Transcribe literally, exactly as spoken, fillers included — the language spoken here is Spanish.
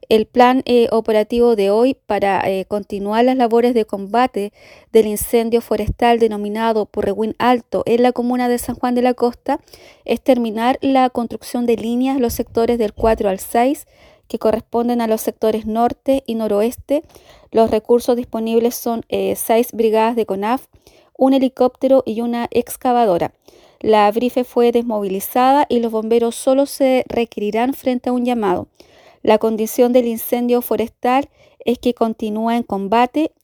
El plan eh, operativo de hoy para eh, continuar las labores de combate del incendio forestal denominado Purrehuen Alto en la comuna de San Juan de la Costa es terminar la construcción de líneas en los sectores del cuatro al seis, que corresponden a los sectores norte y noroeste. Los recursos disponibles son eh, seis brigadas de CONAF, un helicóptero y una excavadora. La Brife fue desmovilizada y los bomberos solo se requerirán frente a un llamado. La condición del incendio forestal es que continúa en combate